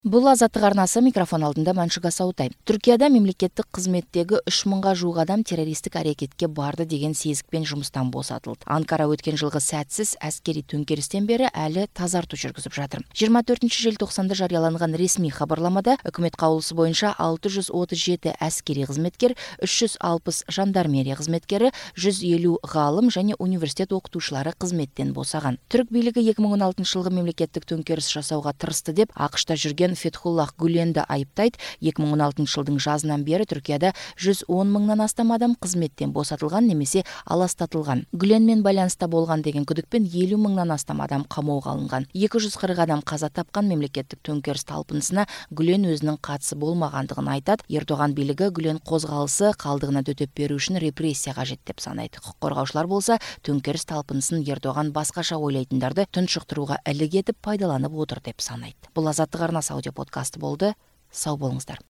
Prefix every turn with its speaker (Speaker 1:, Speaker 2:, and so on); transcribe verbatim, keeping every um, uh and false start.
Speaker 1: Бұл азаттық арнасы, микрофон алдында Маншуга Саутай. Түркияда мемлекеттік қызметтегі үш мыңға жуық адам террористік әрекетке барды деген сезікпен жұмыстан босатылды. Анкара өткен жылғы сәтсіз әскери төңкерістен бері әлі тазарту жүргізіп жатыр. жиырма төртінші желтоқсанда жарияланған ресми хабарламада үкімет қаулысы бойынша алты жүз отыз жеті әскери қызметкер, үш жүз алпыс жандармерия қызметкері, жүз елу ғалым және университет оқытушылары қызметтен босаған. Түрік билігі екі мың он алтыншы жылғы мемлекеттік төңкеріс жасауға тырысты деп ақш-та жүрген Фетхуллах Гүленді айыптайды. екі мың он алтыншы жылдың жазынан бері Түркияда жүз он мыңнан астам адам қызметтен босатылған немесе аластатылған. Гүленмен байланыста болған деген күдікпен елу мыңнан астам адам қамауға алынған. екі жүз қырық адам қаза тапқан мемлекеттік төңкеріс талпынысына Гүлен өзінің қатысы болмағандығын айтады. Ердоған билігі Гүлен қозғалысы қалдығына төтеп беру үшін репрессия қажет деп санайды. Құқық қорғаушылар болса, төңкеріс талпынысын Ердоған басқаша ойлайтындарды тұншықтыруға ілік етіп пайдаланып отыр деп санайды. Бұл азаттық арнасы аудиоподкасты болды. Сау болыңыздар.